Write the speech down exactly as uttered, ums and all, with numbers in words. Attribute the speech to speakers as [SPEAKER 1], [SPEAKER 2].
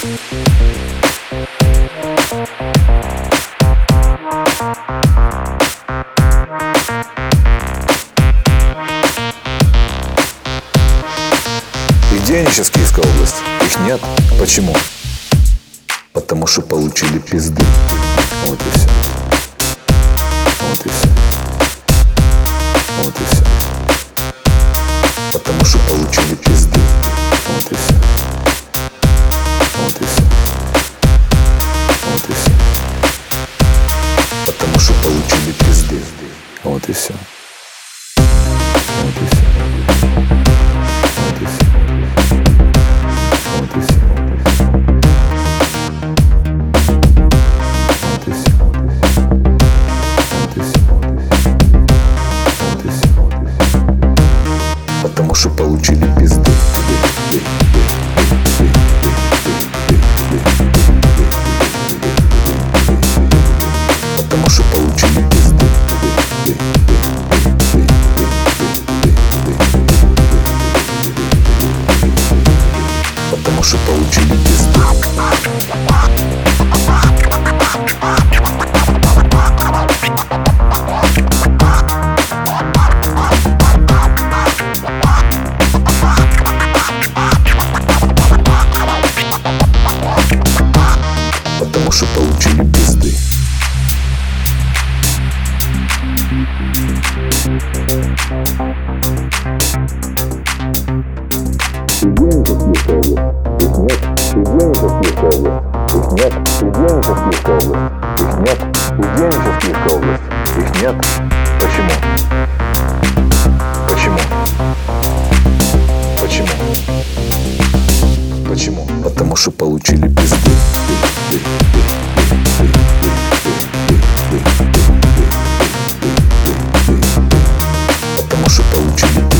[SPEAKER 1] Где они сейчас, Киевская область? Их нет. Почему? Потому что получили пизды. Вот и все. Вот и все. Вот и все. Потому что получили пизды. Вот и все. Вот и все. Вот и все. Потому что получили пизды. Вот и все. Вот и все. Вот и все. Вот и все. Вот и все. Вот и все. Вот и все. Потому что получили пизды. Потому что получили пизды. Потому что получили пизды. Потому что получили пизды. Их нет. Где они сейчас, Киевская область? Их нет. Где они сейчас, Киевская область? Их нет. Их нет. Почему? Почему? Почему? Почему? Потому что получили пизды. Потому что получили